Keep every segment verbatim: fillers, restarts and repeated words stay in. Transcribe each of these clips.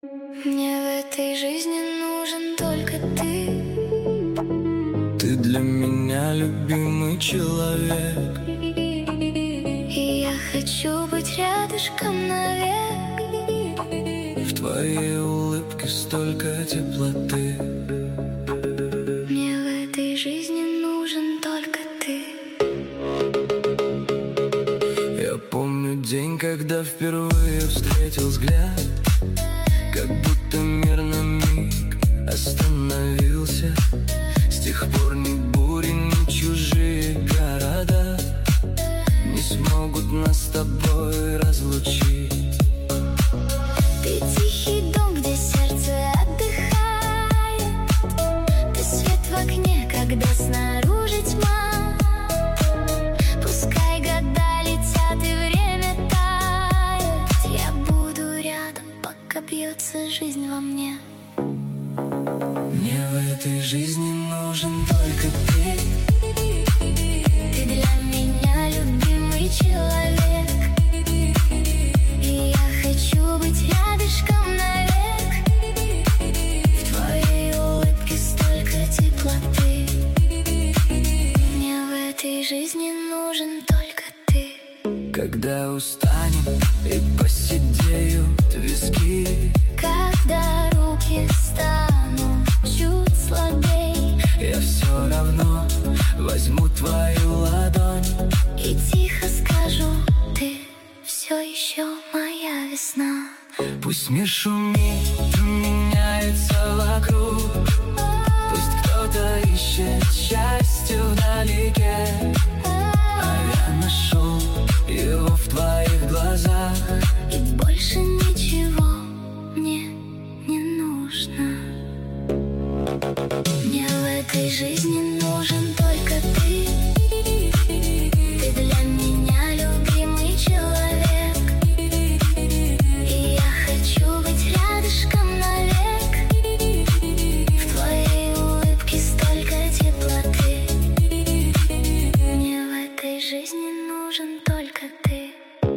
Мне в этой жизни нужен только ты. Ты для меня любимый человек, И я хочу быть рядышком навек. в твоей улыбке столько теплоты. Мне в этой жизни нужен только ты. Я помню день, когда впервые встретил взгляд, как будто мир на миг остановился. С тех пор ни бури, ни чужие города не смогут нас с тобой разлучить. Ты тихий дом, где сердце отдыхает. Ты свет в окне, когда снаружи тьма. Пускай года летят и время тает, я буду рядом, пока бьется жизнь во мне. Мне в этой жизни нужен только ты. Ты для меня любимый человек, И я хочу быть рядышком навек. В твоей улыбке столько теплоты. Мне в этой жизни нужен только ты. Когда устанем и посидеют виски, Когда руки станут чуть слабей, я все равно возьму твою ладонь и тихо скажу: ты все еще моя весна. Пусть мир шумит, меняется вокруг, пусть кто-то ищет счастье вдалеке, а я нашел его в твоих глазах. И больше ничего мне не нужно. Мне в этой жизни нужен только ты. Ты для меня любимый человек, И я хочу быть рядышком навек. В твоей улыбке столько теплоты. Мне в этой жизни нужен только ты.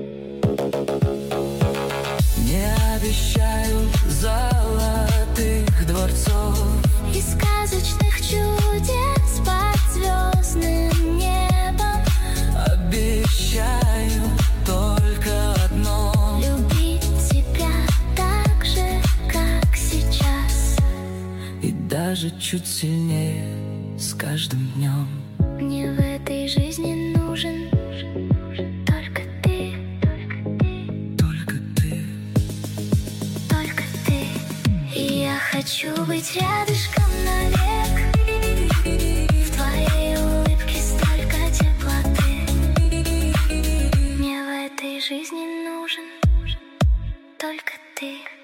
Не обещаю золотых дворцов И сказочных чудес под звездным небом. обещаю только одно: Любить тебя так же, как сейчас. и даже чуть сильнее с каждым днем. Мне в этой жизни нужен только ты. Только ты. Только ты. И я хочу быть рядышком навек. В твоей улыбке столько теплоты. Мне в этой жизни нужен только ты.